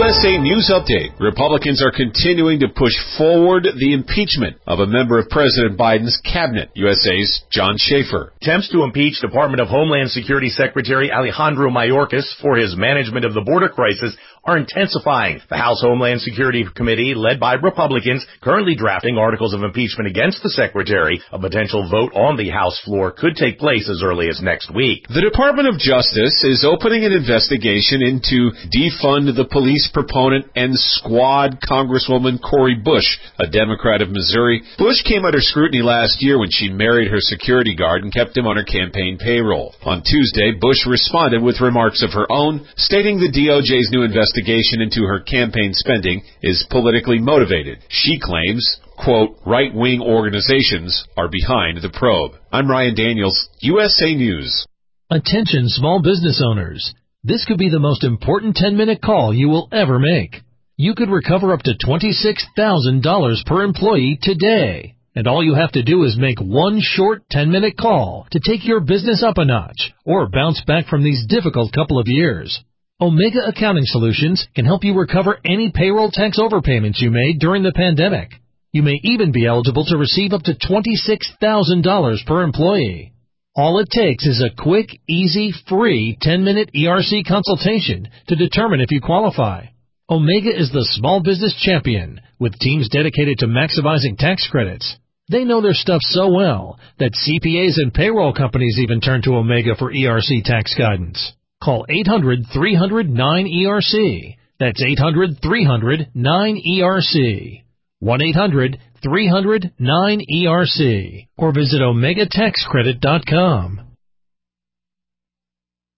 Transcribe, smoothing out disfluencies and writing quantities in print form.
USA News Update. Republicans are continuing to push forward the impeachment of a member of President Biden's cabinet, USA's John Schaefer. Attempts to impeach Department of Homeland Security Secretary Alejandro Mayorkas for his management of the border crisis are intensifying. The House Homeland Security Committee, led by Republicans, currently drafting articles of impeachment against the secretary. A potential vote on the House floor could take place as early as next week. The Department of Justice is opening an investigation into defund the police proponent and squad Congresswoman Cori Bush, a Democrat of Missouri. Bush came under scrutiny last year when she married her security guard and kept him on her campaign payroll. On Tuesday, Bush responded with remarks of her own, stating the DOJ's new investigation into her campaign spending is politically motivated. She claims, quote, right-wing organizations are behind the probe. I'm Ryan Daniels, USA News. Attention small business owners. This could be the most important 10-minute call you will ever make. You could recover up to $26,000 per employee today. And all you have to do is make one short 10-minute call to take your business up a notch or bounce back from these difficult couple of years. Omega Accounting Solutions can help you recover any payroll tax overpayments you made during the pandemic. You may even be eligible to receive up to $26,000 per employee. All it takes is a quick, easy, free 10-minute ERC consultation to determine if you qualify. Omega is the small business champion with teams dedicated to maximizing tax credits. They know their stuff so well that CPAs and payroll companies even turn to Omega for ERC tax guidance. Call 800-300-9ERC. That's 800-300-9ERC. 1-800-300-9ERC. Or visit OmegaTaxCredit.com.